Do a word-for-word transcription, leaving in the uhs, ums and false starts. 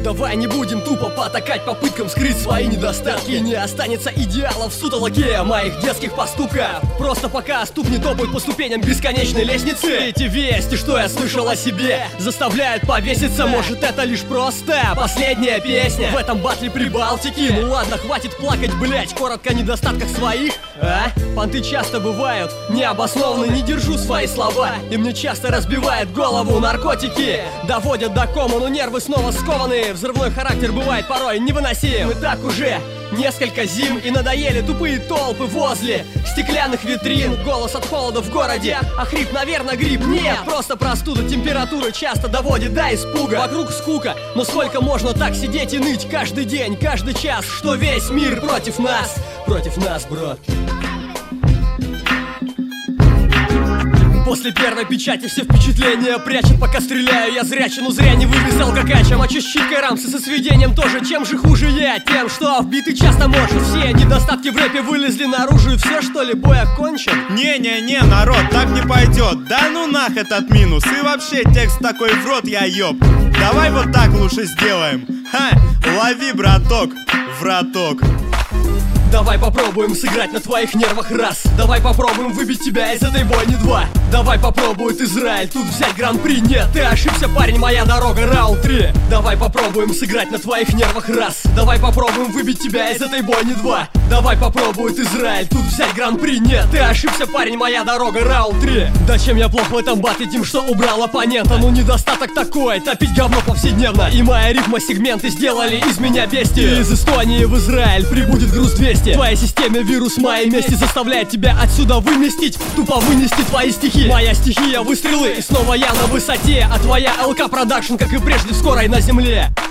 давай не будем тупо потакать попыткам скрыть свои недостатки. Не останется идеалов в сутолоке моих детских поступков. Просто пока ступни топают по ступеням бесконечной лестницы. Эти вести, что я слышал о себе, заставляют повеситься. Может, это лишь просто последняя песня в этом батле Прибалтики. Ну ладно, хватит плакать, блять, коротко о недостатках своих. А? Понты часто бывают необоснованны, не держу свои слова, и мне часто разбивает голову наркотики. Доводят до кома, но нервы снова скованы. Взрывной характер бывает порой невыносим. И так уже несколько зим, и надоели тупые толпы возле стеклянных витрин. Голос от холода в городе, а хрип, наверное, грипп. Нет, просто простуда, температура часто доводит до испуга. Вокруг скука, но сколько можно так сидеть и ныть каждый день, каждый час, что весь мир против нас, против нас, бро. После первой печати все впечатления прячет, пока стреляю я зряче. Ну зря не вывез алкокача, мочу щиткой рамсы со сведением тоже. Чем же хуже я? Тем, что вбитый часто может. Все недостатки в рэпе вылезли наружу, и все, что ли, бой окончен? Не-не-не, народ, так не пойдет. Да ну нах этот минус. И вообще текст такой в рот, я ёб. Давай вот так лучше сделаем. Ха, лови, браток, враток. Давай попробуем сыграть на твоих нервах раз. Давай попробуем выбить тебя из этой бойни два. Давай попробует Израиль тут взять гран-при. Нет, ты ошибся, парень, моя дорога, раунд три. Давай попробуем сыграть на твоих нервах раз. Давай попробуем выбить тебя из этой бойни два. Давай попробует Израиль тут взять гран-при. Нет, ты ошибся, парень, моя дорога, раунд три. Да чем я плох в этом батле, тем, что убрал оппонента. Ну недостаток такой, топить говно повседневно. И моя рифма сегменты сделали из меня бестию. Из Эстонии в Израиль прибудет груз двести. В твоей системе вирус моей мести заставляет тебя отсюда выместить, тупо вынести твои стихи. Моя стихия выстрелы, и снова я на высоте. А твоя ЛК продакшн, как и прежде, в скорой на земле.